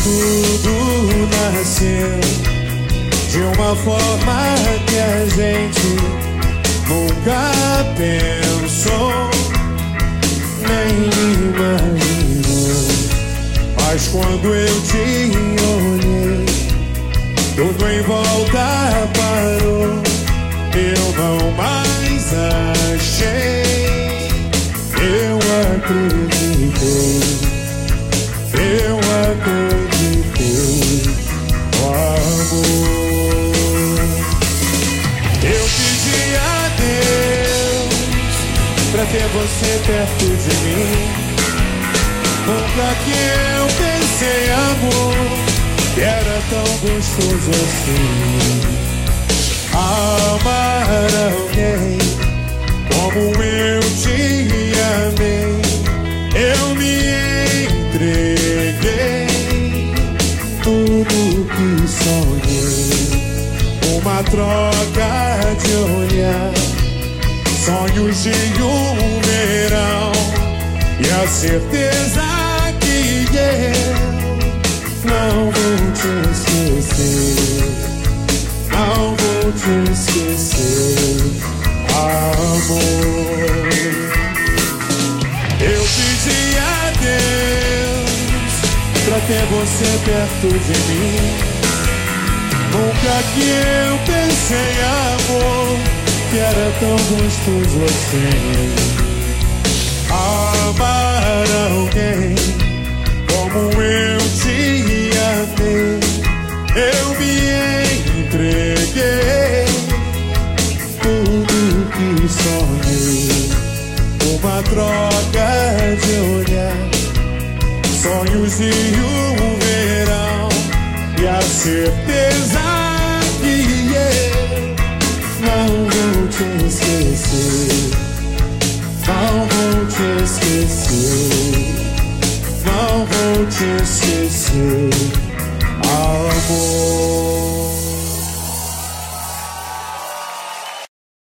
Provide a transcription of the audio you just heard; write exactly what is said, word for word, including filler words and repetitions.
Tudo nasceu de uma forma que a gente nunca pensou, nem imaginou. Mas quando eu te olhei, tudo em volta parou. Eu não mais achei, eu acreditei, eu acreditei no amor. Eu pedi a Deus pra ter você perto de mim. Nunca que eu pensei, amor, que era tão gostoso assim. Amar alguém como eu te amei. Eu me entreguei, tudo que sonhei. Uma troca de olhar, sonhos de um verão, e a certeza que eu não vou te esquecer, não vou te esquecer, amor. Eu pedi a Deus pra ter você perto de mim. Nunca que eu pensei, amor, que era tão gostoso assim. Amar alguém como eu te amei. Eu me entreguei, tudo que sonhei. Uma troca de olhar, sonhos e um verão, e a certeza que eu não vou te esquecer, não vou te esquecer.